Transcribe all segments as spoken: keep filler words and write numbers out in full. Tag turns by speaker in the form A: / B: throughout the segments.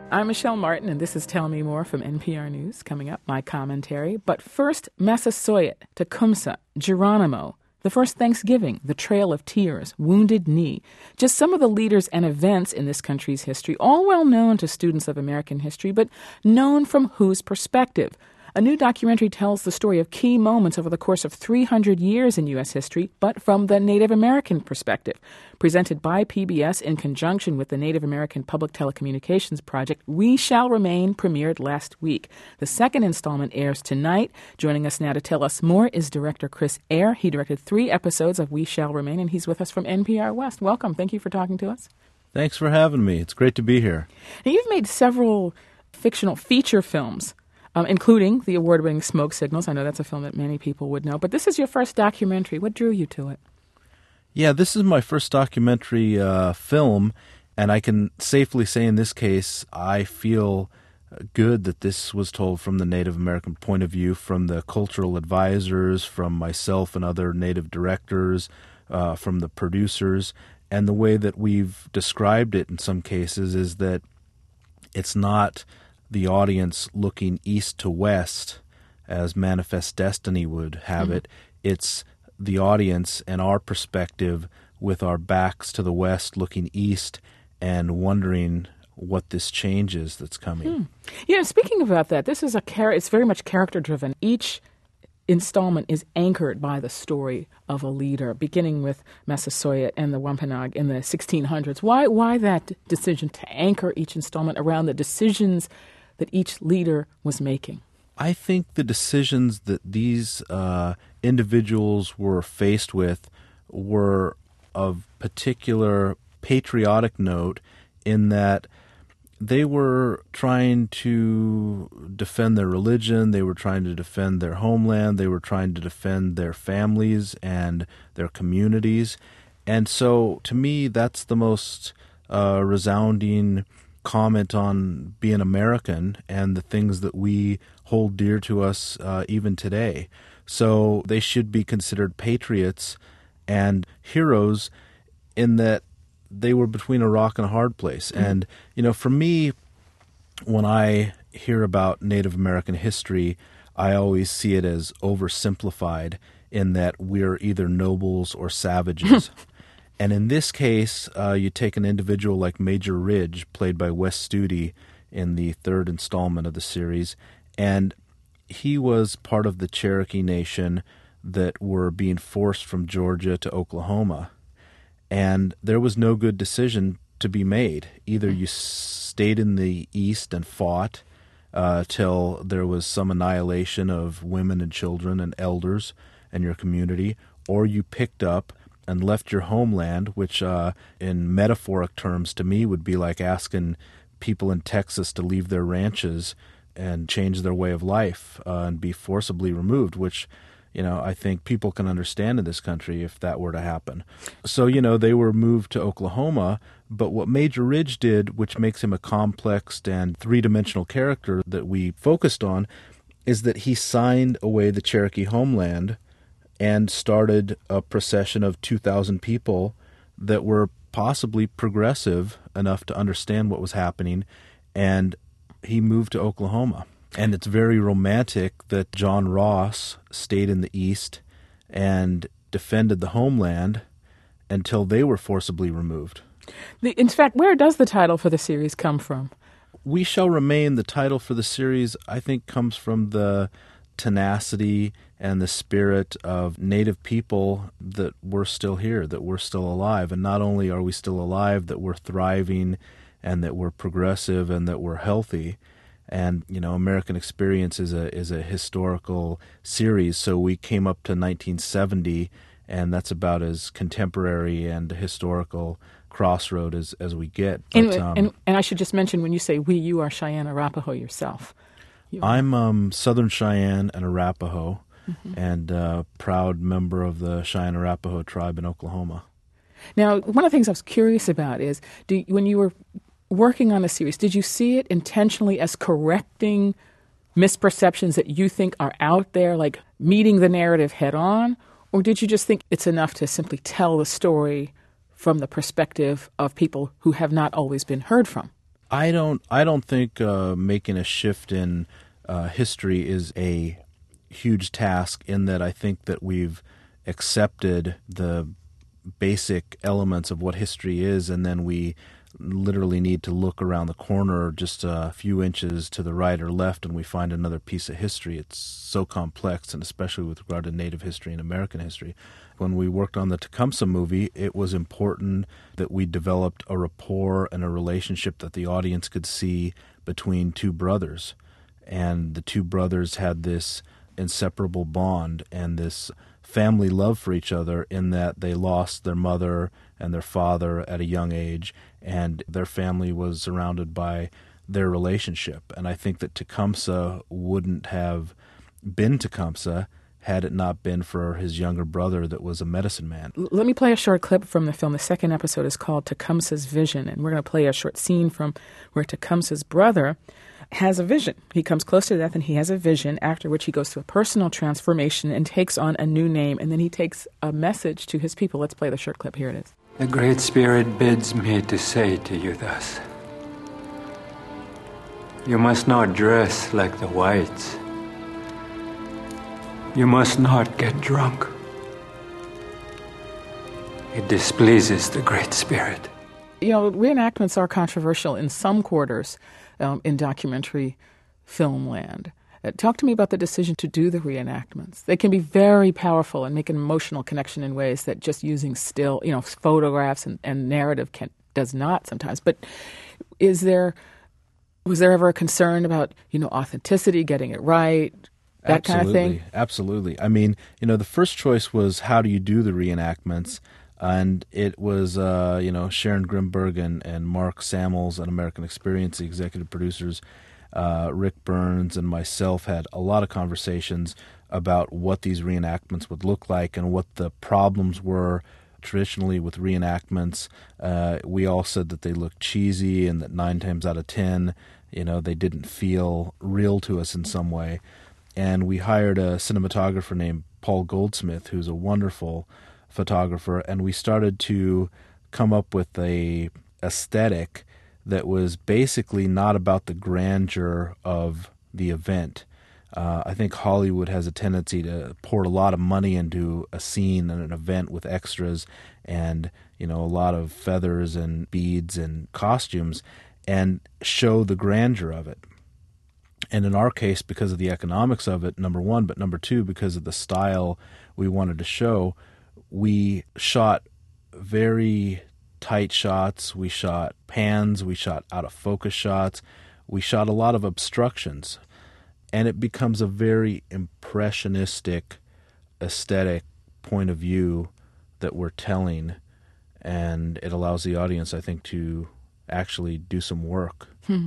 A: I'm Michelle Martin, and this is Tell Me More from N P R News. Coming up, my commentary. But first, Massasoit, Tecumseh, Geronimo, the first Thanksgiving, the Trail of Tears, Wounded Knee. Just some of the leaders and events in this country's history, all well known to students of American history, but known from whose perspective? A new documentary tells the story of key moments over the course of three hundred years in U S history, but from the Native American perspective. Presented by P B S in conjunction with the Native American Public Telecommunications Project, We Shall Remain premiered last week. The second installment airs tonight. Joining us now to tell us more is director Chris Eyre. He directed three episodes of We Shall Remain, and he's with us from N P R West. Welcome. Thank you for talking to us.
B: Thanks for having me. It's great to be here.
A: Now, you've made several fictional feature films, Um, including the award-winning Smoke Signals. I know that's a film that many people would know. But this is your first documentary. What drew you to it?
B: Yeah, this is my first documentary uh, film, and I can safely say in this case I feel good that this was told from the Native American point of view, from the cultural advisors, from myself and other Native directors, uh, from the producers. And the way that we've described it in some cases is that it's not the audience looking east to west, as Manifest Destiny would have mm-hmm. it. It's the audience and our perspective with our backs to the west, looking east and wondering what this change is that's coming.
A: Hmm. You know, speaking about that, this is a char- it's very much character-driven. Each installment is anchored by the story of a leader, beginning with Massasoit and the Wampanoag in the sixteen hundreds. Why, why that decision to anchor each installment around the decisions that each leader was making?
B: I think the decisions that these uh, individuals were faced with were of particular patriotic note in that they were trying to defend their religion, they were trying to defend their homeland, they were trying to defend their families and their communities. And so, to me, that's the most uh, resounding comment on being American and the things that we hold dear to us uh, even today. So they should be considered patriots and heroes in that they were between a rock and a hard place. Mm-hmm. And, you know, for me, when I hear about Native American history, I always see it as oversimplified in that we're either nobles or savages. And in this case, uh, you take an individual like Major Ridge, played by Wes Studi in the third installment of the series, and he was part of the Cherokee Nation that were being forced from Georgia to Oklahoma. And there was no good decision to be made. Either you stayed in the East and fought uh, till there was some annihilation of women and children and elders in your community, or you picked up and left your homeland, which uh, in metaphoric terms to me would be like asking people in Texas to leave their ranches and change their way of life uh, and be forcibly removed, which, you know, I think people can understand in this country if that were to happen. So, you know, they were moved to Oklahoma, but what Major Ridge did, which makes him a complex and three-dimensional character that we focused on, is that he signed away the Cherokee homeland and started a procession of two thousand people that were possibly progressive enough to understand what was happening, and he moved to Oklahoma. And it's very romantic that John Ross stayed in the East and defended the homeland until they were forcibly removed.
A: The, in fact, where does the title for the series come from?
B: We Shall Remain, the title for the series, I think comes from the tenacity and the spirit of Native people that we're still here, that we're still alive. And not only are we still alive, that we're thriving and that we're progressive and that we're healthy. And, you know, American Experience is a is a historical series, so we came up to nineteen seventy, and that's about as contemporary and historical crossroad as, as we get. But,
A: and,
B: um,
A: and, and I should just mention, when you say we, you are Cheyenne Arapaho yourself. You
B: I'm um, Southern Cheyenne and Arapaho, mm-hmm. and a proud member of the Cheyenne Arapaho tribe in Oklahoma.
A: Now, one of the things I was curious about is, do, when you were working on the series, did you see it intentionally as correcting misperceptions that you think are out there, like meeting the narrative head on? Or did you just think it's enough to simply tell the story from the perspective of people who have not always been heard from?
B: I don't. I don't think uh, making a shift in uh, history is a huge task. In that, I think that we've accepted the basic elements of what history is, and then we literally need to look around the corner just a few inches to the right or left, and we find another piece of history. It's so complex, and especially with regard to Native history and American history. When we worked on the Tecumseh movie, it was important that we developed a rapport and a relationship that the audience could see between two brothers. And the two brothers had this inseparable bond and this family love for each other, in that they lost their mother and their father at a young age, and their family was surrounded by their relationship. And I think that Tecumseh wouldn't have been Tecumseh had it not been for his younger brother that was a medicine man.
A: Let me play a short clip from the film. The second episode is called Tecumseh's Vision, and we're going to play a short scene from where Tecumseh's brother has a vision. He comes close to death and he has a vision, after which he goes through a personal transformation and takes on a new name, and then he takes a message to his people. Let's play the short clip. Here it is.
C: The Great Spirit bids me to say to you thus: you must not dress like the whites. You must not get drunk. It displeases the Great Spirit.
A: You know, reenactments are controversial in some quarters um, in documentary film land. Uh, talk to me about the decision to do the reenactments. They can be very powerful and make an emotional connection in ways that just using still, you know, photographs and, and narrative can does not sometimes. But is there, was there ever a concern about, you know, authenticity, getting it right, that
B: Absolutely.
A: kind of thing?
B: Absolutely. I mean, you know, the first choice was how do you do the reenactments? And it was, uh, you know, Sharon Grimberg and, and Mark Samuels and American Experience, the executive producers, uh, Rick Burns and myself had a lot of conversations about what these reenactments would look like and what the problems were traditionally with reenactments. Uh, we all said that they looked cheesy and that nine times out of ten, you know, they didn't feel real to us in some way. And we hired a cinematographer named Paul Goldsmith, who's a wonderful photographer, and we started to come up with a aesthetic that was basically not about the grandeur of the event. Uh, I think Hollywood has a tendency to pour a lot of money into a scene and an event with extras and, you know, a lot of feathers and beads and costumes and show the grandeur of it. And in our case, because of the economics of it, number one, but number two, because of the style we wanted to show, we shot very tight shots, we shot pans, we shot out-of-focus shots, we shot a lot of obstructions, and it becomes a very impressionistic, aesthetic point of view that we're telling, and it allows the audience, I think, to actually do some work.
A: Hmm.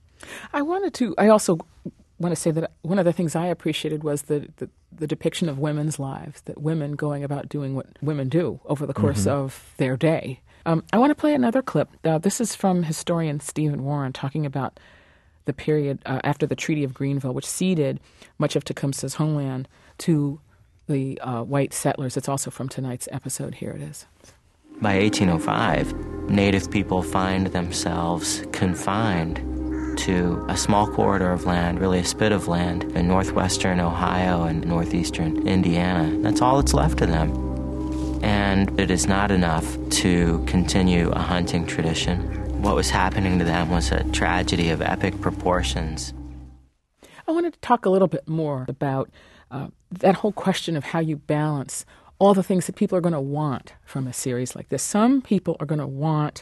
A: I wanted to, I also want to say that one of the things I appreciated was the, the, the depiction of women's lives, that women going about doing what women do over the course mm-hmm. of their day. Um, I want to play another clip. Uh, this is from historian Stephen Warren talking about the period uh, after the Treaty of Greenville, which ceded much of Tecumseh's homeland to the uh, white settlers. It's also from tonight's episode. Here it is.
D: By eighteen oh five, Native people find themselves confined to a small corridor of land, really a spit of land, in northwestern Ohio and northeastern Indiana. That's all that's left of them. And it is not enough to continue a hunting tradition. What was happening to them was a tragedy of epic proportions.
A: I wanted to talk a little bit more about uh, that whole question of how you balance all the things that people are going to want from a series like this. Some people are going to want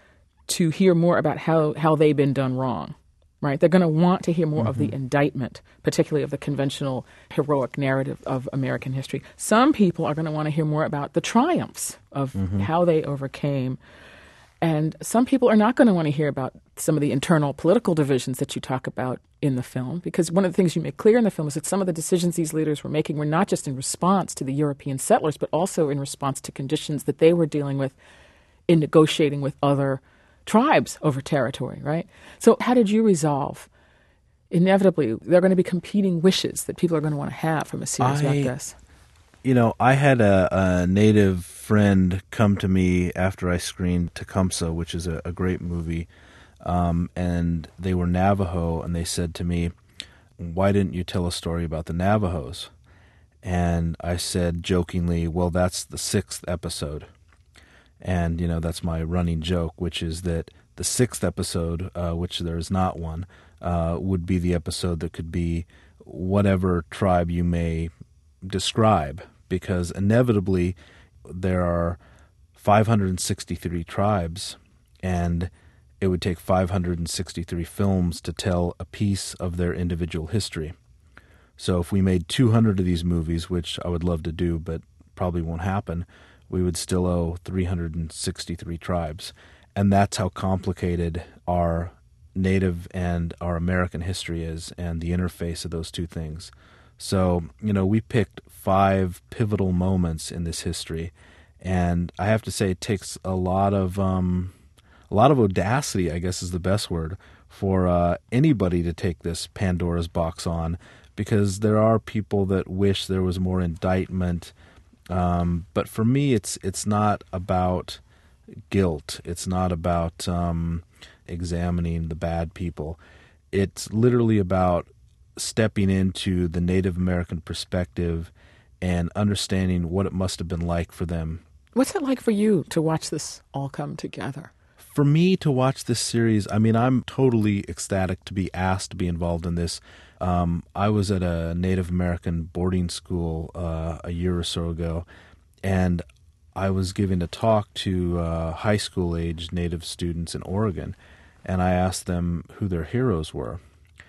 A: to hear more about how, how they've been done wrong, right? They're going to want to hear more mm-hmm. of the indictment, particularly of the conventional heroic narrative of American history. Some people are going to want to hear more about the triumphs of mm-hmm. how they overcame. And some people are not going to want to hear about some of the internal political divisions that you talk about in the film, because one of the things you make clear in the film is that some of the decisions these leaders were making were not just in response to the European settlers, but also in response to conditions that they were dealing with in negotiating with other tribes over territory, right? So how did you resolve? Inevitably, there are going to be competing wishes that people are going to want to have from a series
B: I,
A: like this.
B: You know, I had a, a Native friend come to me after I screened Tecumseh, which is a, a great movie, um, and they were Navajo, and they said to me, "Why didn't you tell a story about the Navajos?" And I said jokingly, "Well, that's the sixth episode." And, you know, that's my running joke, which is that the sixth episode, uh, which there is not one, uh, would be the episode that could be whatever tribe you may describe, because inevitably there are five hundred sixty-three tribes, and it would take five hundred sixty-three films to tell a piece of their individual history. So if we made two hundred of these movies, which I would love to do, but probably won't happen, we would still owe three hundred sixty-three tribes. And that's how complicated our Native and our American history is, and the interface of those two things. So, you know, we picked five pivotal moments in this history, and I have to say it takes a lot of um, a lot of audacity, I guess is the best word, for uh, anybody to take this Pandora's box on, because there are people that wish there was more indictment. Um, but for me, it's it's not about guilt. It's not about um, examining the bad people. It's literally about stepping into the Native American perspective and understanding what it must have been like for them.
A: What's it like for you to watch this all come together?
B: For me to watch this series, I mean, I'm totally ecstatic to be asked to be involved in this. Um, I was at a Native American boarding school uh, a year or so ago, and I was giving a talk to uh, high school age Native students in Oregon, and I asked them who their heroes were.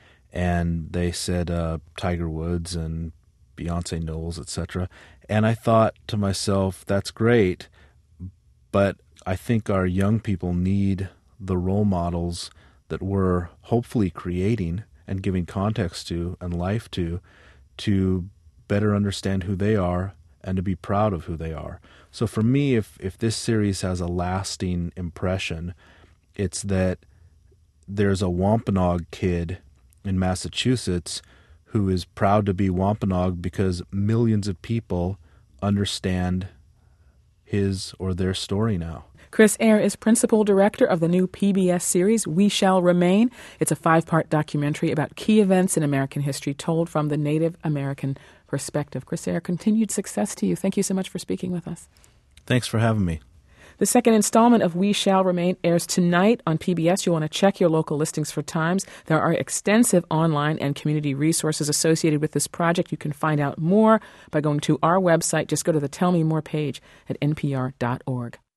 B: And they said uh, Tiger Woods and Beyonce Knowles, et cetera. And I thought to myself, that's great, but I think our young people need the role models that we're hopefully creating and giving context to and life to, to better understand who they are and to be proud of who they are. So for me, if, if this series has a lasting impression, it's that there's a Wampanoag kid in Massachusetts who is proud to be Wampanoag because millions of people understand his or their story now.
A: Chris Eyre is principal director of the new P B S series, We Shall Remain. It's a five-part documentary about key events in American history told from the Native American perspective. Chris Eyre, continued success to you. Thank you so much for speaking with us.
B: Thanks for having me.
A: The second installment of We Shall Remain airs tonight on P B S. You'll want to check your local listings for times. There are extensive online and community resources associated with this project. You can find out more by going to our website. Just go to the Tell Me More page at N P R dot org.